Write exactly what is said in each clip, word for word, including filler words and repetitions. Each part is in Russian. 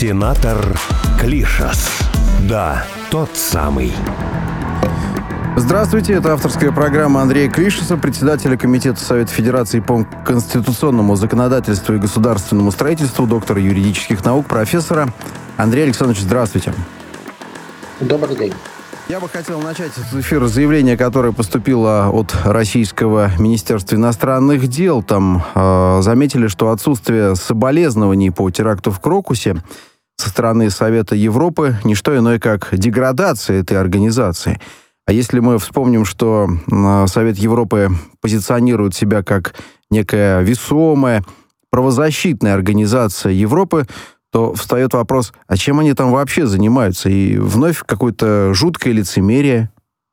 Сенатор Клишас. Да, тот самый. Здравствуйте, это авторская программа Андрея Клишаса, председателя Комитета Совета Федерации по конституционному законодательству и государственному строительству, доктора юридических наук, профессора. Андрей Александрович, здравствуйте. Добрый день. Я бы хотел начать этот эфир с заявления, которое поступило от Российского Министерства иностранных дел. Там э, заметили, что отсутствие соболезнований по теракту в Крокусе со стороны Совета Европы не что иное, как деградация этой организации. А если мы вспомним, что э, Совет Европы позиционирует себя как некая весомая правозащитная организация Европы, то встает вопрос, а чем они там вообще занимаются? И вновь какое-то жуткое лицемерие.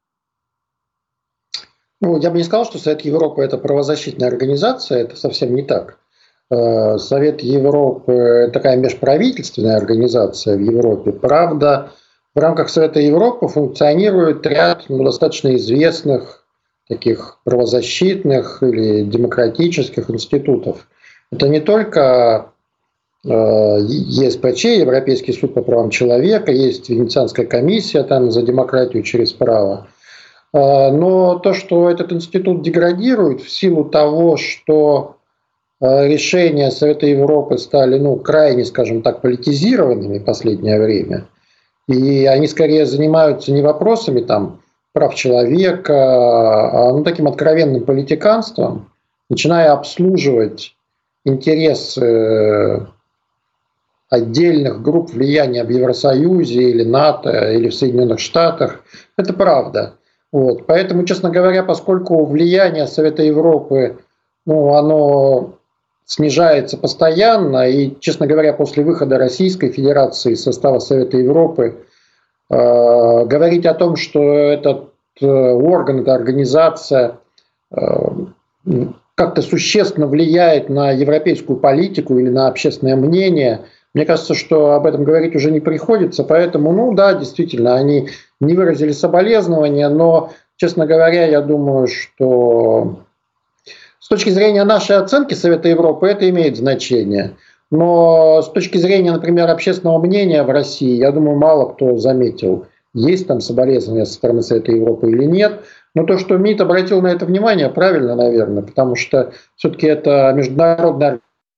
Ну, я бы не сказал, что Совет Европы – это правозащитная организация, это совсем не так. Совет Европы – такая межправительственная организация в Европе. Правда, в рамках Совета Европы функционирует ряд ну, достаточно известных таких правозащитных или демократических институтов. Это не только ЕСПЧ, Европейский суд по правам человека, есть Венецианская комиссия там, за демократию через право. Но то, что этот институт деградирует в силу того, что решения Совета Европы стали ну, крайне, скажем так, политизированными в последнее время, и они скорее занимаются не вопросами там, прав человека, а ну, таким откровенным политиканством, начиная обслуживать интересы отдельных групп влияния в Евросоюзе или НАТО или в Соединенных Штатах. Это правда. Вот. Поэтому, честно говоря, поскольку влияние Совета Европы ну, оно снижается постоянно, и, честно говоря, после выхода Российской Федерации из состава Совета Европы э, говорить о том, что этот э, орган, эта организация э, как-то существенно влияет на европейскую политику или на общественное мнение, мне кажется, что об этом говорить уже не приходится, поэтому, ну да, действительно, они не выразили соболезнования, но, честно говоря, я думаю, что с точки зрения нашей оценки Совета Европы это имеет значение. Но с точки зрения, например, общественного мнения в России, я думаю, мало кто заметил, есть там соболезнования со стороны Совета Европы или нет. Но то, что МИД обратил на это внимание, правильно, наверное, потому что все-таки это международная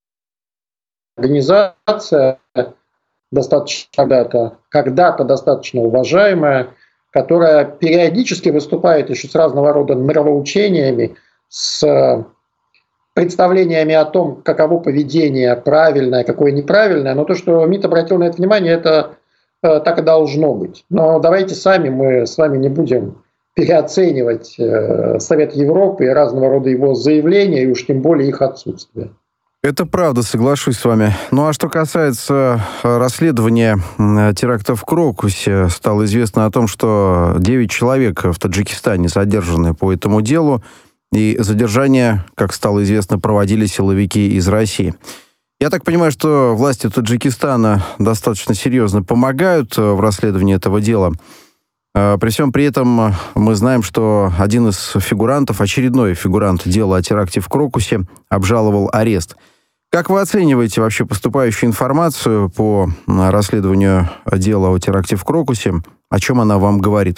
организация, достаточно когда-то, когда-то достаточно уважаемая, которая периодически выступает еще с разного рода нравоучениями, с представлениями о том, каково поведение правильное, какое неправильное. Но то, что МИД обратил на это внимание, это э, так и должно быть. Но давайте сами, мы с вами не будем переоценивать э, Совет Европы и разного рода его заявления, и уж тем более их отсутствие. Это правда, соглашусь с вами. Ну а что касается расследования теракта в Крокусе, стало известно о том, что девять человек в Таджикистане задержаны по этому делу, и задержания, как стало известно, проводили силовики из России. Я так понимаю, что власти Таджикистана достаточно серьезно помогают в расследовании этого дела. При всем при этом мы знаем, что один из фигурантов, очередной фигурант дела о теракте в Крокусе, обжаловал арест. Как вы оцениваете вообще поступающую информацию по расследованию дела о теракте в Крокусе? О чем она вам говорит?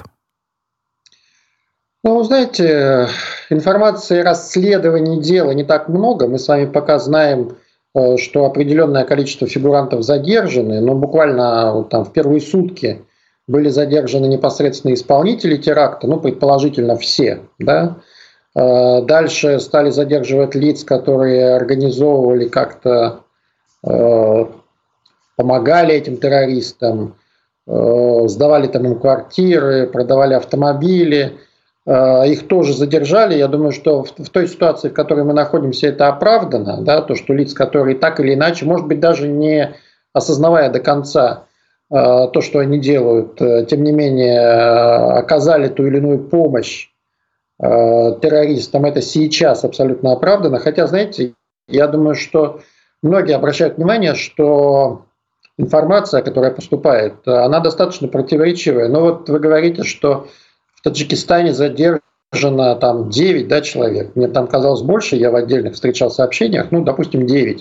Ну, знаете, информации о расследовании дела не так много. Мы с вами пока знаем, что определенное количество фигурантов задержаны, но буквально вот там в первые сутки были задержаны непосредственно исполнители теракта, ну, предположительно все, да. Дальше стали задерживать лиц, которые организовывали как-то, э, помогали этим террористам, э, сдавали там им квартиры, продавали автомобили. Э, их тоже задержали. Я думаю, что в, в той ситуации, в которой мы находимся, это оправдано. Да, то, что лиц, которые так или иначе, может быть, даже не осознавая до конца э, то, что они делают, э, тем не менее э, оказали ту или иную помощь террористам, это сейчас абсолютно оправдано. Хотя, знаете, я думаю, что многие обращают внимание, что информация, которая поступает, она достаточно противоречивая. Но вот вы говорите, что в Таджикистане задержано там девять, да, человек. Мне там казалось больше, я в отдельных встречал сообщениях, ну, допустим, девять.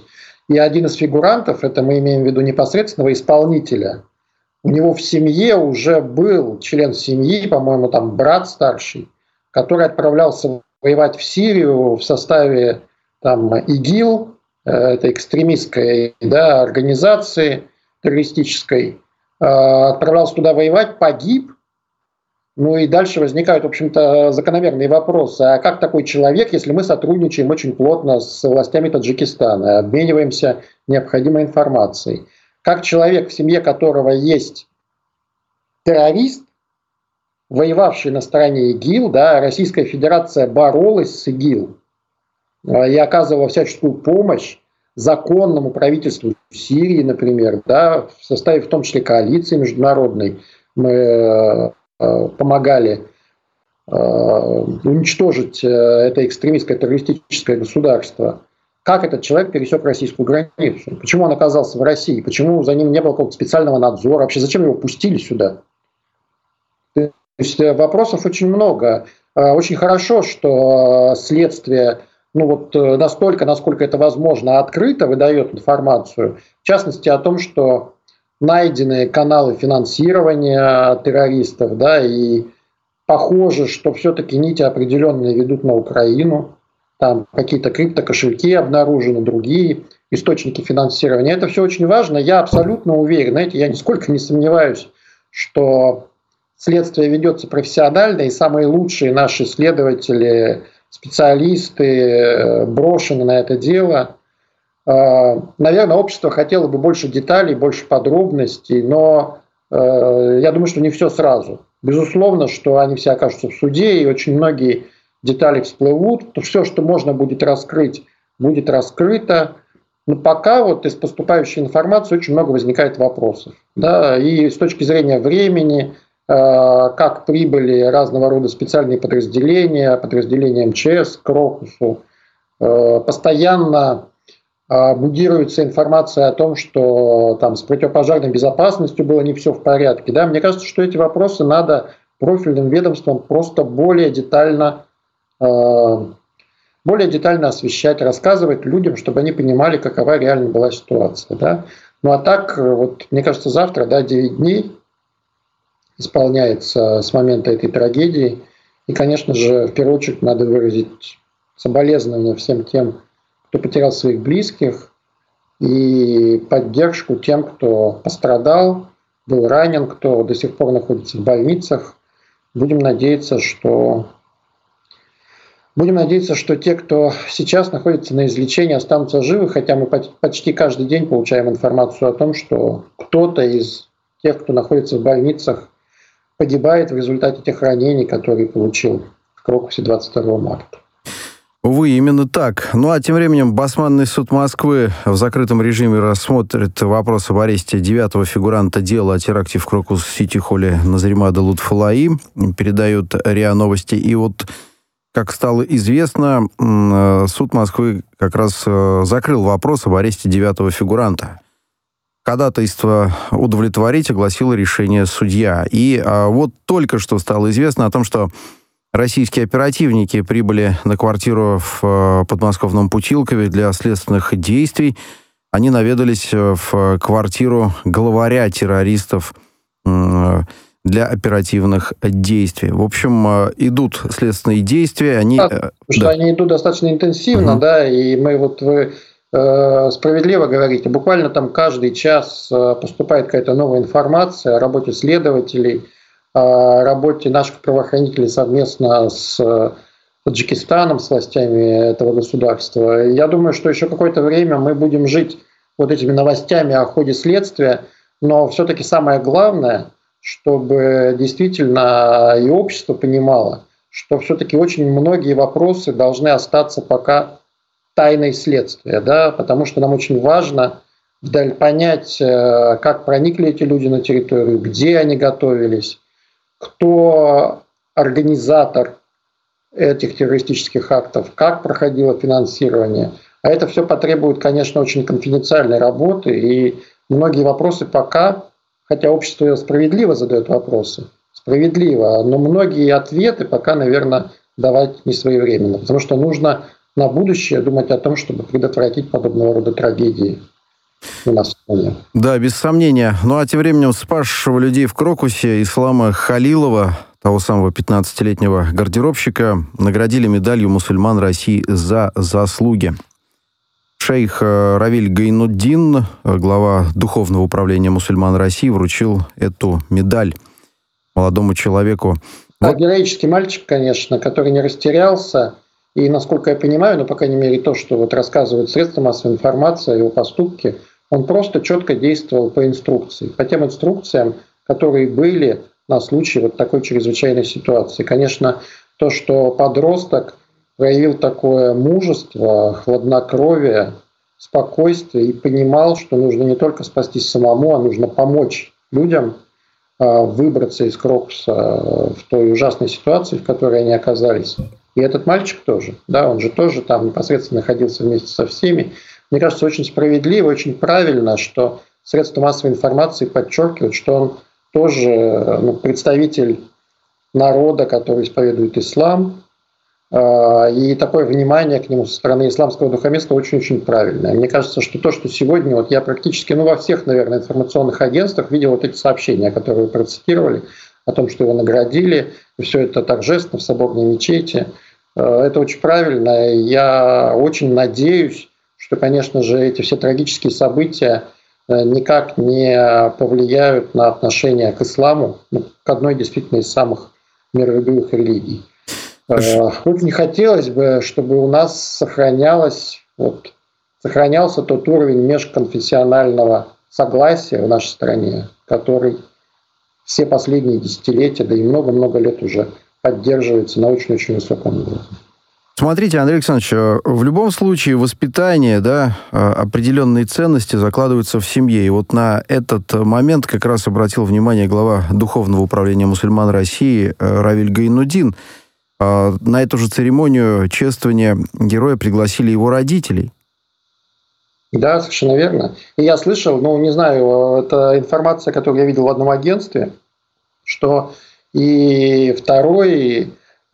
И один из фигурантов, это мы имеем в виду непосредственного исполнителя, у него в семье уже был член семьи, по-моему, там брат старший, который отправлялся воевать в Сирию в составе там, ИГИЛ, это экстремистской, да, организации террористической, отправлялся туда воевать, погиб. Ну и дальше возникают, в общем-то, закономерные вопросы. А как такой человек, если мы сотрудничаем очень плотно с властями Таджикистана, обмениваемся необходимой информацией? Как человек, в семье которого есть террорист, воевавший на стороне ИГИЛ, да, Российская Федерация боролась с ИГИЛ и оказывала всяческую помощь законному правительству Сирии, например, да, в составе в том числе коалиции международной, мы помогали э, уничтожить это экстремистское террористическое государство. Как этот человек пересек российскую границу? Почему он оказался в России? Почему за ним не было какого-то специального надзора? Вообще зачем его пустили сюда? То есть вопросов очень много. Очень хорошо, что следствие, ну вот настолько, насколько это возможно, открыто выдает информацию, в частности о том, что найдены каналы финансирования террористов, да, и похоже, что все-таки нити определенные ведут на Украину, там какие-то криптокошельки обнаружены, другие источники финансирования. Это все очень важно. Я абсолютно уверен, знаете, я нисколько не сомневаюсь, что следствие ведется профессионально, и самые лучшие наши следователи, специалисты брошены на это дело. Наверное, общество хотело бы больше деталей, больше подробностей, но э, я думаю, что не все сразу. Безусловно, что они все окажутся в суде, и очень многие детали всплывут. То все, что можно будет раскрыть, будет раскрыто. Но пока вот из поступающей информации очень много возникает вопросов. Да? И с точки зрения времени, э, как прибыли разного рода специальные подразделения, подразделения МЧС к Крокусу, э, постоянно будируется информация о том, что там с противопожарной безопасностью было не все в порядке. Да? Мне кажется, что эти вопросы надо профильным ведомствам просто более детально, э, более детально освещать, рассказывать людям, чтобы они понимали, какова реально была ситуация. Да? Ну а так, вот, мне кажется, завтра, да, девять дней исполняется с момента этой трагедии. И, конечно же, в первую очередь надо выразить соболезнования всем тем, кто потерял своих близких, и поддержку тем, кто пострадал, был ранен, кто до сих пор находится в больницах. Будем надеяться, что, будем надеяться, что те, кто сейчас находится на излечении, останутся живы, хотя мы почти каждый день получаем информацию о том, что кто-то из тех, кто находится в больницах, погибает в результате тех ранений, которые получил в Крокусе двадцать второго марта. Увы, именно так. Ну а тем временем Басманный суд Москвы в закрытом режиме рассмотрит вопрос об аресте девятого фигуранта дела о теракте в Крокус-Сити-холле Назримада Лутфуллаи. Передают РИА Новости. И вот, как стало известно, суд Москвы как раз закрыл вопрос об аресте девятого фигуранта. Ходатайство удовлетворить огласило решение судья. И вот только что стало известно о том, что российские оперативники прибыли на квартиру в подмосковном Путилкове для следственных действий. Они наведались в квартиру главаря террористов для оперативных действий. В общем, идут следственные действия. Они, да, потому что да. Они идут достаточно интенсивно, угу. да, и мы вот вы э, справедливо говорите, буквально там каждый час поступает какая-то новая информация о работе следователей, о работе наших правоохранителей совместно с Таджикистаном, с властями этого государства. Я думаю, что еще какое-то время мы будем жить вот этими новостями о ходе следствия, но все-таки самое главное, чтобы действительно и общество понимало, что все-таки очень многие вопросы должны остаться пока тайной следствия, да, потому что нам очень важно вдаль понять, как проникли эти люди на территорию, где они готовились, кто организатор этих террористических актов, как проходило финансирование. А это все потребует, конечно, очень конфиденциальной работы, и многие вопросы пока, хотя общество справедливо задает вопросы, справедливо, но многие ответы пока, наверное, давать не своевременно, потому что нужно на будущее думать о том, чтобы предотвратить подобного рода трагедии у нас в стране. Да, без сомнения. Ну а тем временем спасшего людей в Крокусе Ислама Халилова, того самого пятнадцатилетнего гардеробщика, наградили медалью мусульман России за заслуги. Шейх Равиль Гайнуддин, глава Духовного управления мусульман России, вручил эту медаль молодому человеку. Да, вот. Героический мальчик, конечно, который не растерялся. И, насколько я понимаю, ну, по крайней мере, то, что вот рассказывают средства массовой информации о его поступке, он просто четко действовал по инструкции, по тем инструкциям, которые были на случай вот такой чрезвычайной ситуации. Конечно, то, что подросток проявил такое мужество, хладнокровие, спокойствие и понимал, что нужно не только спастись самому, а нужно помочь людям выбраться из Крокуса в той ужасной ситуации, в которой они оказались. И этот мальчик тоже, да, он же тоже там непосредственно находился вместе со всеми. Мне кажется, очень справедливо, очень правильно, что средства массовой информации подчеркивают, что он тоже ну, представитель народа, который исповедует ислам. И такое внимание к нему со стороны исламского духовенства очень-очень правильное. Мне кажется, что то, что сегодня, вот я практически, ну во всех, наверное, информационных агентствах видел вот эти сообщения, которые вы процитировали, о том, что его наградили, и все это торжественно в соборной мечети. Это очень правильно. Я очень надеюсь, что, конечно же, эти все трагические события никак не повлияют на отношение к исламу, ну, к одной действительно из самых миролюбивых религий. Очень хотелось бы, чтобы у нас сохранялось, вот, сохранялся тот уровень межконфессионального согласия в нашей стране, который все последние десятилетия, да и много-много лет уже поддерживается на очень-очень высоком уровне. Смотрите, Андрей Александрович, в любом случае воспитание, да, определенные ценности закладываются в семье. И вот на этот момент как раз обратил внимание глава Духовного управления мусульман России Равиль Гайнуддин. На эту же церемонию чествования героя пригласили его родителей. Да, совершенно верно. И я слышал, ну, не знаю, это информация, которую я видел в одном агентстве, что и второй,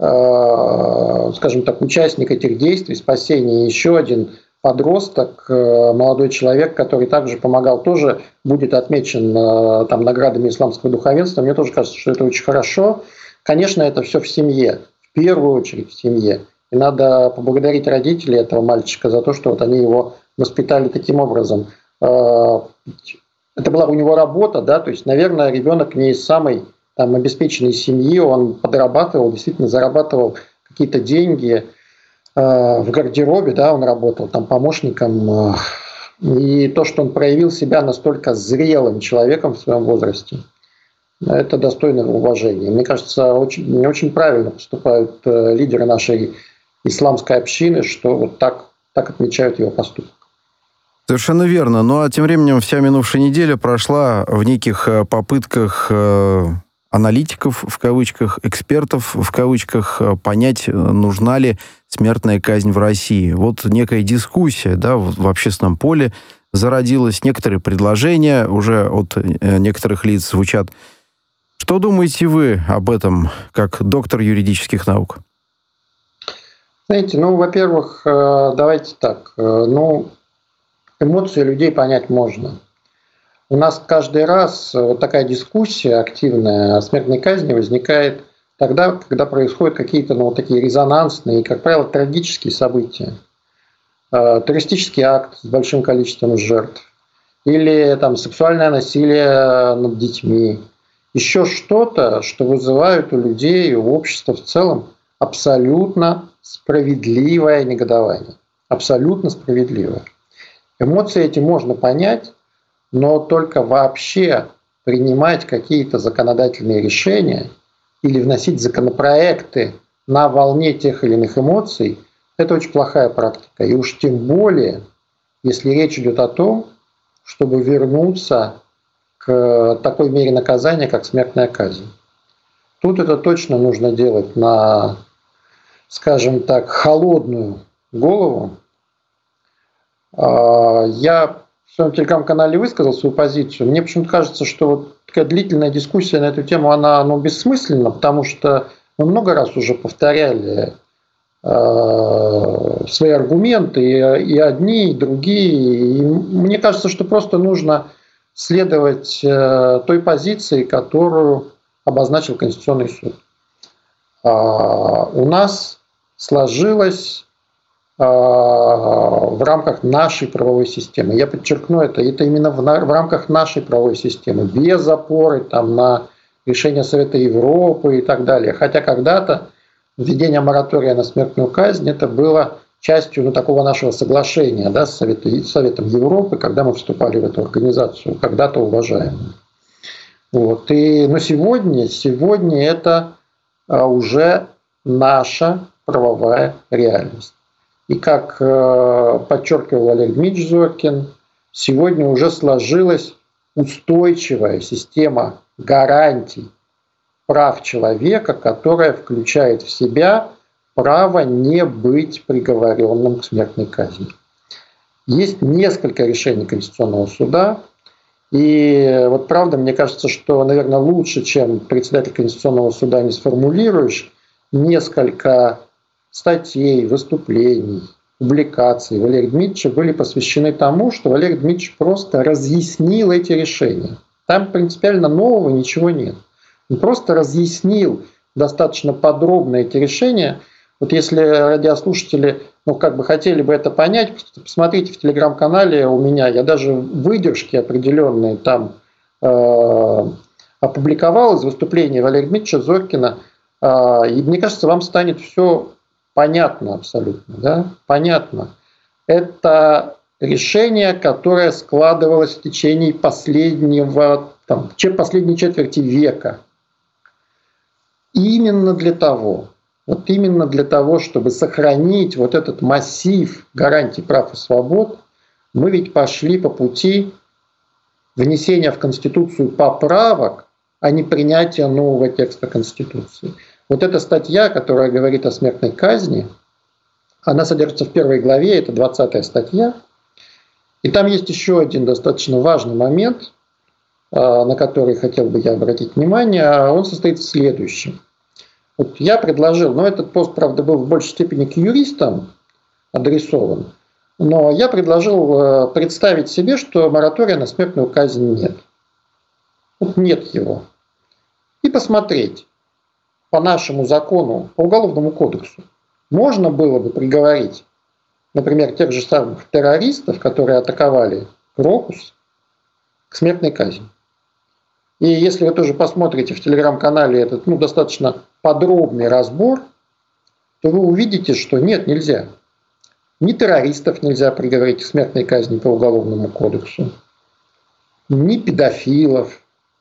э, скажем так, участник этих действий, спасения, еще один подросток, э, молодой человек, который также помогал, тоже будет отмечен э, там, наградами исламского духовенства. Мне тоже кажется, что это очень хорошо. Конечно, это все в семье. В первую очередь в семье. И надо поблагодарить родителей этого мальчика за то, что вот они его воспитали таким образом. Это была у него работа, да, то есть, наверное, ребенок не из самой там, обеспеченной семьи, он подрабатывал, действительно зарабатывал какие-то деньги в гардеробе, да, он работал там помощником. И то, что он проявил себя настолько зрелым человеком в своем возрасте, это достойно уважения. Мне кажется, очень, не очень правильно поступают лидеры нашей исламской общины, что вот так, так отмечают его поступок. Совершенно верно. Ну а тем временем вся минувшая неделя прошла в неких попытках аналитиков, в кавычках, экспертов, в кавычках, понять, нужна ли смертная казнь в России. Вот некая дискуссия, да, в общественном поле зародилась, некоторые предложения уже от некоторых лиц звучат. Что думаете вы об этом, как доктор юридических наук? Знаете, ну, во-первых, давайте так, ну, эмоции людей понять можно. У нас каждый раз вот такая дискуссия активная о смертной казни возникает тогда, когда происходят какие-то, ну, вот такие резонансные, как правило, трагические события. Террористический акт с большим количеством жертв. Или там сексуальное насилие над детьми. Еще что-то, что вызывает у людей, у общества в целом абсолютно справедливое негодование. Абсолютно справедливое. Эмоции эти можно понять, но только вообще принимать какие-то законодательные решения или вносить законопроекты на волне тех или иных эмоций – это очень плохая практика. И уж тем более, если речь идет о том, чтобы вернуться к такой мере наказания, как смертная казнь. Тут это точно нужно делать на, скажем так, холодную голову. Я в своем телеграм-канале высказал свою позицию. Мне почему-то кажется, что вот такая длительная дискуссия на эту тему, она ну, бессмысленна, потому что мы много раз уже повторяли свои аргументы, и одни, и другие. И мне кажется, что просто нужно следовать той позиции, которую обозначил Конституционный суд. У нас сложилось в рамках нашей правовой системы, я подчеркну это, это именно в, в рамках нашей правовой системы, без опоры там, на решения Совета Европы и так далее. Хотя когда-то введение моратория на смертную казнь это было частью ну, такого нашего соглашения да, с Советом, Советом Европы, когда мы вступали в эту организацию, когда-то уважаемую. Вот. И, но сегодня, сегодня это уже наша правовая реальность. И как подчеркивал Олег Дмитриевич Зорькин, сегодня уже сложилась устойчивая система гарантий прав человека, которая включает в себя право не быть приговоренным к смертной казни. Есть несколько решений Конституционного суда, и вот правда, мне кажется, что, наверное, лучше, чем председатель Конституционного суда не сформулируешь, несколько статей, выступлений, публикаций Валерия Дмитриевича были посвящены тому, что Валерий Дмитриевич просто разъяснил эти решения. Там принципиально нового ничего нет. Он просто разъяснил достаточно подробно эти решения. Вот если радиослушатели ну, как бы хотели бы это понять, посмотрите в телеграм-канале у меня, я даже выдержки определенные там э, опубликовал из выступления Валерия Дмитриевича Зорькина. Э, и мне кажется, вам станет все понятно абсолютно. Да? Понятно. Это решение, которое складывалось в течение последнего, там, последней четверти века. Именно для того, вот именно для того, чтобы сохранить вот этот массив гарантий прав и свобод, мы ведь пошли по пути внесения в Конституцию поправок, а не принятия нового текста Конституции. Вот эта статья, которая говорит о смертной казни, она содержится в первой главе, это двадцатая статья. И там есть еще один достаточно важный момент, на который хотел бы я обратить внимание. Он состоит в следующем. Вот я предложил, но этот пост, правда, был в большей степени к юристам адресован, но я предложил представить себе, что моратория на смертную казнь нет. Вот нет его. И посмотреть по нашему закону, по Уголовному кодексу, можно было бы приговорить, например, тех же самых террористов, которые атаковали Крокус, к смертной казни. И если вы тоже посмотрите в телеграм-канале этот ну, достаточно подробный разбор, то вы увидите, что нет, нельзя. Ни террористов нельзя приговорить к смертной казни по Уголовному кодексу, ни педофилов.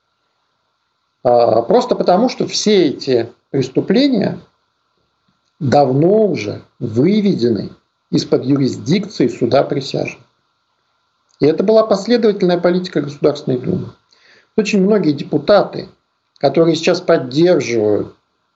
А просто потому, что все эти преступления давно уже выведены из-под юрисдикции суда присяжных. И это была последовательная политика Государственной Думы. Очень многие депутаты, которые сейчас поддерживают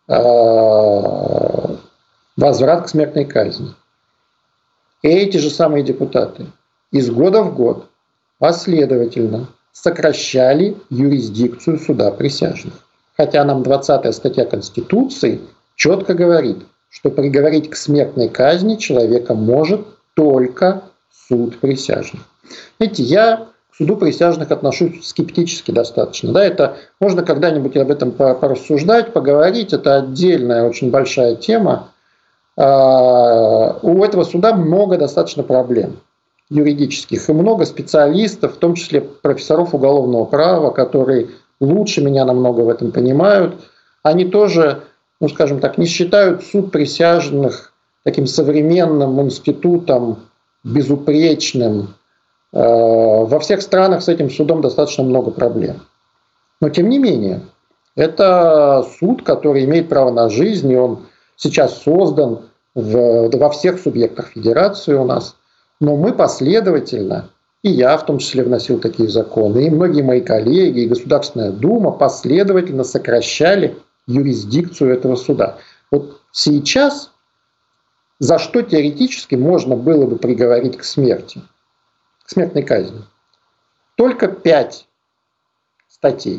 э, возврат к смертной казни, эти же самые депутаты из года в год последовательно сокращали юрисдикцию суда присяжных. Хотя нам двадцатая статья Конституции четко говорит, что приговорить к смертной казни человека может только суд присяжных. Знаете, я к суду присяжных отношусь скептически достаточно. Да, это можно когда-нибудь об этом порассуждать, поговорить. Это отдельная, очень большая тема. У этого суда много достаточно проблем юридических и много специалистов, в том числе профессоров уголовного права, которые лучше меня намного в этом понимают. Они тоже, ну скажем так, не считают суд присяжных таким современным институтом, безупречным. Во всех странах с этим судом достаточно много проблем. Но тем не менее, это суд, который имеет право на жизнь, и он сейчас создан в, во всех субъектах федерации у нас. Но мы последовательно, и я в том числе вносил такие законы, и многие мои коллеги, и Государственная Дума последовательно сокращали юрисдикцию этого суда. Вот сейчас за что теоретически можно было бы приговорить к смерти? К смертной казни. Только пять статей.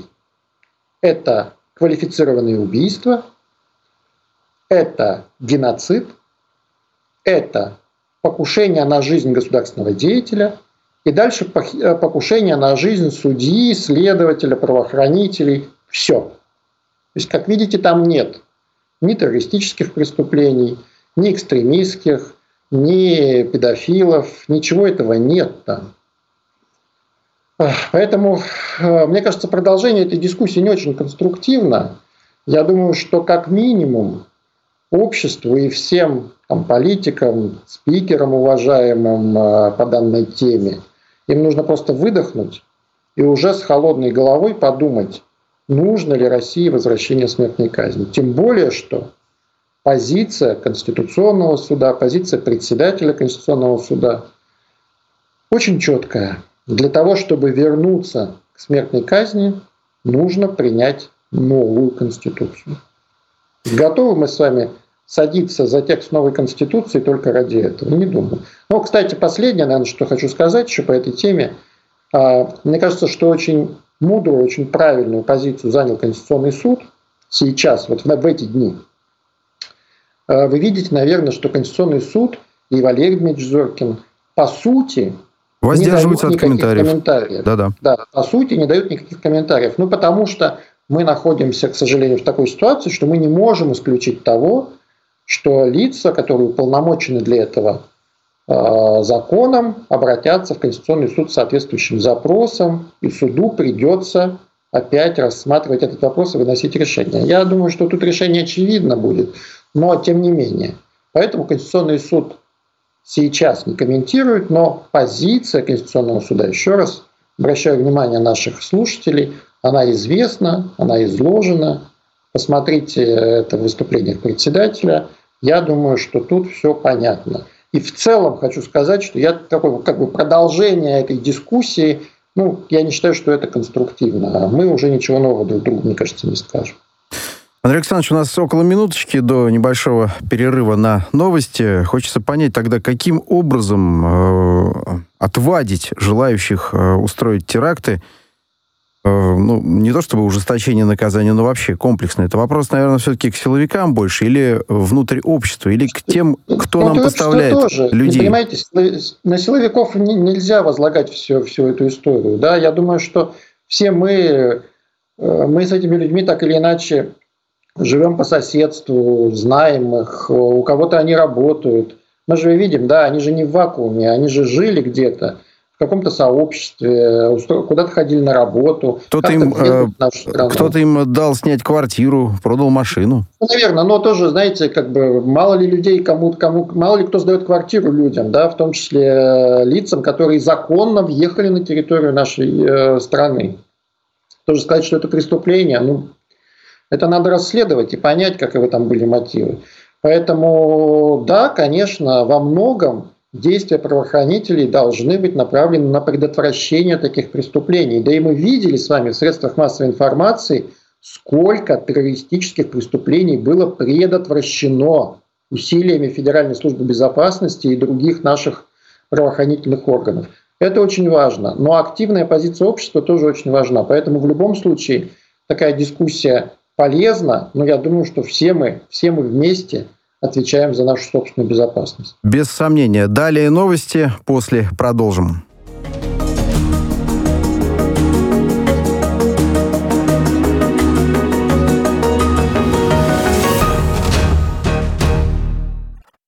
Это квалифицированные убийства, это геноцид это покушение на жизнь государственного деятеля и дальше покушение на жизнь судьи, следователя, правоохранителей. Все. То есть, как видите, там нет ни террористических преступлений, ни экстремистских, ни педофилов, ничего этого нет там. Поэтому, мне кажется, продолжение этой дискуссии не очень конструктивно. Я думаю, что как минимум обществу и всем там, политикам, спикерам уважаемым по данной теме, им нужно просто выдохнуть и уже с холодной головой подумать, нужно ли России возвращение смертной казни. Тем более, что позиция Конституционного суда, позиция председателя Конституционного суда очень четкая. Для того, чтобы вернуться к смертной казни, нужно принять новую Конституцию. Готовы мы с вами садиться за текст новой Конституции только ради этого? Не думаю. Ну, кстати, последнее, наверное, что хочу сказать еще по этой теме. Мне кажется, что очень мудрую, очень правильную позицию занял Конституционный суд сейчас, вот в эти дни. Вы видите, наверное, что Конституционный суд и Валерий Дмитриевич Зорькин по сути воздерживаются от комментариев. комментариев. Да-да. Да, по сути, не дают никаких комментариев. Ну, потому что мы находимся, к сожалению, в такой ситуации, что мы не можем исключить того, что лица, которые уполномочены для этого э, законом, обратятся в Конституционный суд с соответствующим запросом, и суду придется опять рассматривать этот вопрос и выносить решение. Я думаю, что тут решение очевидно будет, но тем не менее. Поэтому Конституционный суд сейчас не комментирует, но позиция Конституционного суда, еще раз обращаю внимание наших слушателей, она известна, она изложена. Посмотрите это в выступлениях председателя. Я думаю, что тут все понятно. И в целом хочу сказать, что я такое как бы продолжение этой дискуссии, ну, я не считаю, что это конструктивно. Мы уже ничего нового друг другу, мне кажется, не скажем. Андрей Александрович, у нас около минуточки до небольшого перерыва на новости. Хочется понять тогда, каким образом э, отвадить желающих э, устроить теракты. Э, ну, не то чтобы ужесточение наказания, но вообще комплексно. Это вопрос, наверное, все-таки к силовикам больше, или внутрь общества, или к тем, кто ну, нам поставляет тоже. людей. Вы понимаете, на силовиков нельзя возлагать всю, всю эту историю. Да? Я думаю, что все мы, мы с этими людьми так или иначе живем по соседству, знаем их, у кого-то они работают. Мы же видим, да, они же не в вакууме, они же жили где-то, в каком-то сообществе, куда-то ходили на работу. Кто-то им, э, кто-то им дал снять квартиру, продал машину. Ну, наверное, но тоже, знаете, как бы мало ли людей, кому, кому, мало ли кто сдает квартиру людям, да, в том числе лицам, которые законно въехали на территорию нашей э, страны. Тоже сказать, что это преступление, ну, это надо расследовать и понять, каковы там были мотивы. Поэтому, да, конечно, во многом действия правоохранителей должны быть направлены на предотвращение таких преступлений. Да и мы видели с вами в средствах массовой информации, сколько террористических преступлений было предотвращено усилиями Федеральной службы безопасности и других наших правоохранительных органов. Это очень важно. Но активная позиция общества тоже очень важна. Поэтому в любом случае такая дискуссия полезна, но я думаю, что все мы, все мы вместе отвечаем за нашу собственную безопасность. Без сомнения. Далее новости, после продолжим.